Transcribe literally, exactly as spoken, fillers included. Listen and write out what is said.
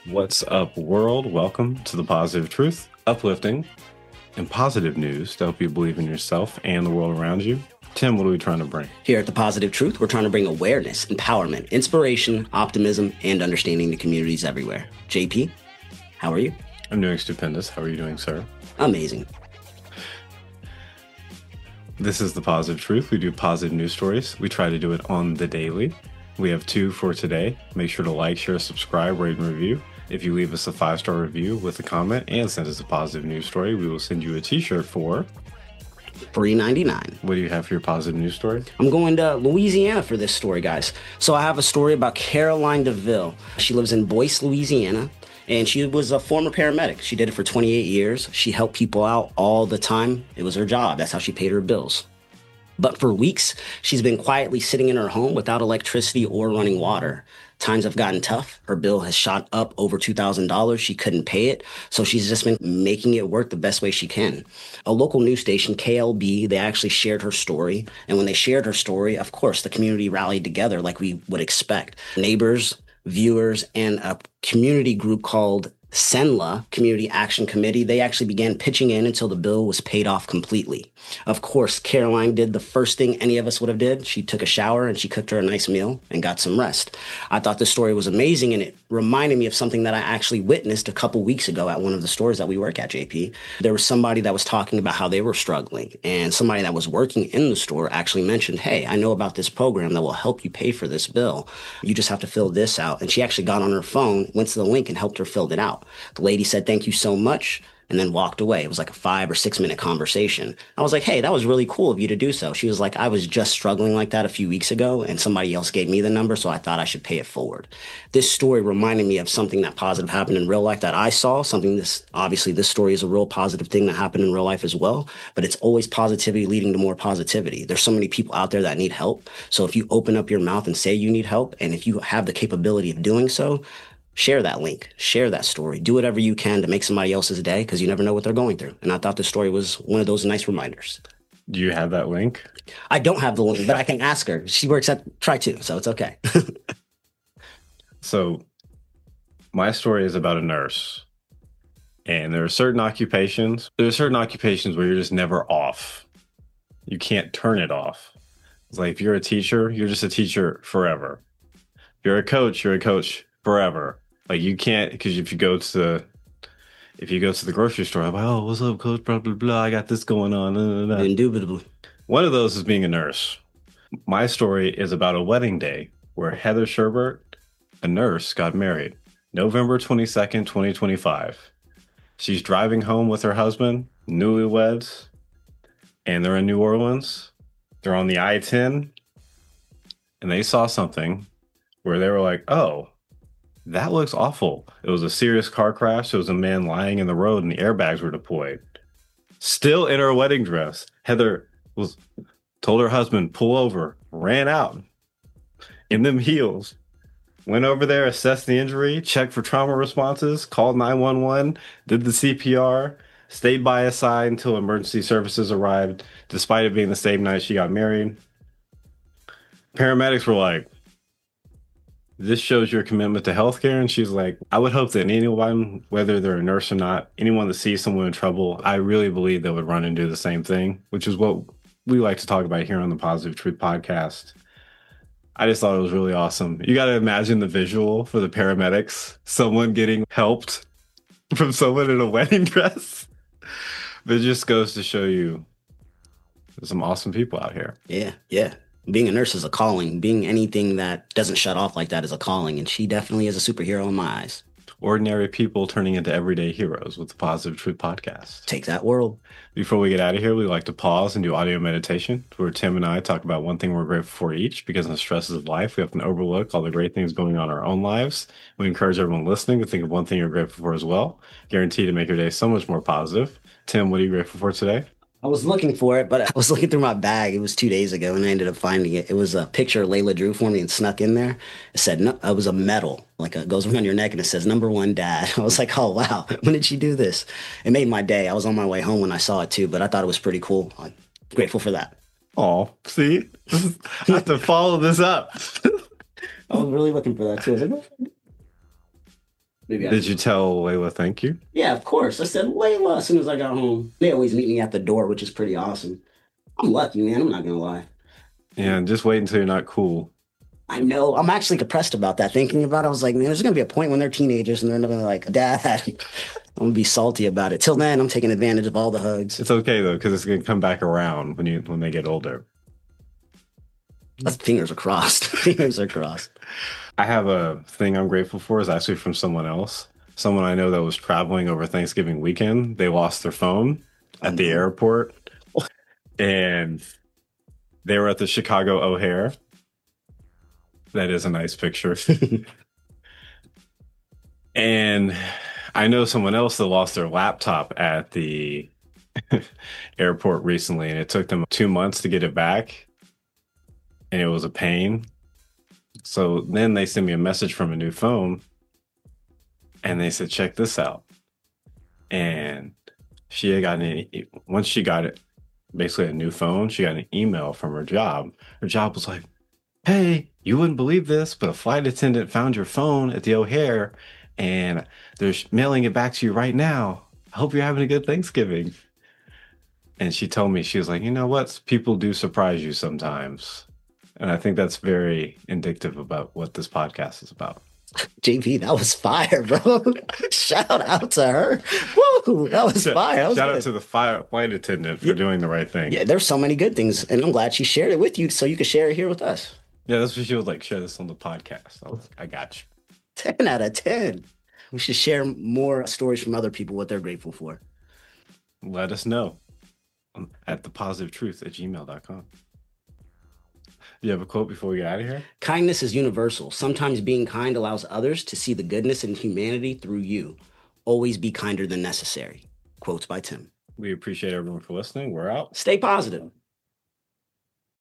What's up, world? Welcome to The Positive Truth, uplifting and positive news to help you believe in yourself and the world around you. Tim, what are we trying to bring? Here at The Positive Truth, we're trying to bring awareness, empowerment, inspiration, optimism, and understanding to communities everywhere. J P, how are you? I'm doing stupendous. How are you doing, sir? Amazing. This is The Positive Truth. We do positive news stories. We try to do it on the daily. We have two for today. Make sure to like, share, subscribe, rate, and review. If you leave us a five-star review with a comment and send us a positive news story, we will send you a t-shirt for three ninety-nine. What do you have for your positive news story? I'm going to Louisiana for this story, guys. So I have a story about Caroline DeVille. She lives in Boyce, Louisiana, and she was a former paramedic. She did it for twenty-eight years. She helped people out all the time. It was her job. That's how she paid her bills. But for weeks, she's been quietly sitting in her home without electricity or running water. Times have gotten tough. Her bill has shot up over two thousand dollars. She couldn't pay it, so she's just been making it work the best way she can. A local news station, K L B, they actually shared her story. And when they shared her story, of course, the community rallied together like we would expect. Neighbors, viewers, and a community group called C E N L A, Community Action Committee, they actually began pitching in until the bill was paid off completely. Of course, Caroline did the first thing any of us would have did. She took a shower and she cooked her a nice meal and got some rest. I thought the story was amazing, and it reminded me of something that I actually witnessed a couple weeks ago at one of the stores that we work at, J P. There was somebody that was talking about how they were struggling, and somebody that was working in the store actually mentioned, hey, I know about this program that will help you pay for this bill. You just have to fill this out. And she actually got on her phone, went to the link, and helped her fill it out. The lady said, thank you so much, and then walked away. It was like a five or six minute conversation. I was like, hey, that was really cool of you to do so. She was like, I was just struggling like that a few weeks ago, and somebody else gave me the number, so I thought I should pay it forward. This story reminded me of something that positive happened in real life that I saw. Something this, obviously, this story is a real positive thing that happened in real life as well, but it's always positivity leading to more positivity. There's so many people out there that need help. So if you open up your mouth and say you need help, and if you have the capability of doing so, share that link, share that story, do whatever you can to make somebody else's day, because you never know what they're going through. And I thought the story was one of those nice reminders. Do you have that link? I don't have the link, but I can ask her. She works at Try To, so it's okay. So my story is about a nurse. And there are certain occupations, there are certain occupations where you're just never off. You can't turn it off. It's like if you're a teacher, you're just a teacher forever. If you're a coach, you're a coach forever. Like you can't, because if you go to if you go to the grocery store, I'm like, oh, what's up, coach? Blah blah blah. I got this going on. Blah, blah, blah. Indubitably. One of those is being a nurse. My story is about a wedding day where Heather Sherbert, a nurse, got married November twenty-second, twenty twenty-five. She's driving home with her husband, newlyweds, and they're in New Orleans. They're on the I ten, and they saw something where they were like, oh, that looks awful. It was a serious car crash. It was a man lying in the road and the airbags were deployed. Still in her wedding dress, Heather was told her husband, pull over, ran out in them heels, went over there, assessed the injury, checked for trauma responses, called nine one one, did the C P R, stayed by his side until emergency services arrived, despite it being the same night she got married. Paramedics were like, this shows your commitment to healthcare. And she's like, I would hope that anyone, whether they're a nurse or not, anyone that sees someone in trouble, I really believe they would run and do the same thing, which is what we like to talk about here on the Positive Truth podcast. I just thought it was really awesome. You got to imagine the visual for the paramedics, someone getting helped from someone in a wedding dress. But it just goes to show you there's some awesome people out here. Yeah, yeah. Being a nurse is a calling. Being anything that doesn't shut off like that is a calling. And she definitely is a superhero in my eyes. Ordinary people turning into everyday heroes with the Positive Truth podcast. Take that, world. Before we get out of here, we like to pause and do audio meditation where Tim and I talk about one thing we're grateful for each, because in the stresses of life, we often overlook all the great things going on in our own lives. We encourage everyone listening to think of one thing you're grateful for as well. Guaranteed to make your day so much more positive. Tim, what are you grateful for today? I was looking for it, but I was looking through my bag. It was two days ago, and I ended up finding it. It was a picture Layla drew for me and snuck in there. It said, no, it was a medal, like it goes around your neck, and it says, number one, dad. I was like, oh, wow, when did she do this? It made my day. I was on my way home when I saw it, too, but I thought it was pretty cool. I'm grateful for that. Oh, see? I have to follow this up. I was really looking for that, too. Maybe I Did can. you tell Layla thank you? Yeah, of course. I said Layla as soon as I got home. They always meet me at the door, which is pretty awesome. I'm lucky, man. I'm not gonna lie. And just wait until you're not cool. I know. I'm actually depressed about that. Thinking about it, I was like, man, there's gonna be a point when they're teenagers and they're gonna be like, Dad. I'm gonna be salty about it. Till then, I'm taking advantage of all the hugs. It's okay though, because it's gonna come back around when you when they get older. Fingers are crossed. Fingers are crossed. I have a thing I'm grateful for. Is actually from someone else. Someone I know that was traveling over Thanksgiving weekend. They lost their phone at the airport, and they were at the Chicago O'Hare. That is a nice picture. And I know someone else that lost their laptop at the airport recently, and it took them two months to get it back, and it was a pain. So then they sent me a message from a new phone, and they said, check this out. And she had gotten an, once she got it, basically a new phone, she got an email from her job. Her job was like, hey, you wouldn't believe this, but a flight attendant found your phone at the O'Hare, and they're mailing it back to you right now. I hope you're having a good Thanksgiving. And she told me, she was like, you know what? People do surprise you sometimes. And I think that's very indicative about what this podcast is about. J P, that was fire, bro. Shout out to her. Woo, that was fire. That was Shout good. out to the fire, flight attendant for Yeah. doing the right thing. Yeah, there's so many good things, and I'm glad she shared it with you so you could share it here with us. Yeah, that's what she was like, share this on the podcast. I was like, I got you. ten out of ten. We should share more stories from other people, what they're grateful for. Let us know at the positive truth at gmail dot com. You have a quote before we get out of here? Kindness is universal. Sometimes being kind allows others to see the goodness in humanity through you. Always be kinder than necessary. Quotes by Tim. We appreciate everyone for listening. We're out. Stay positive.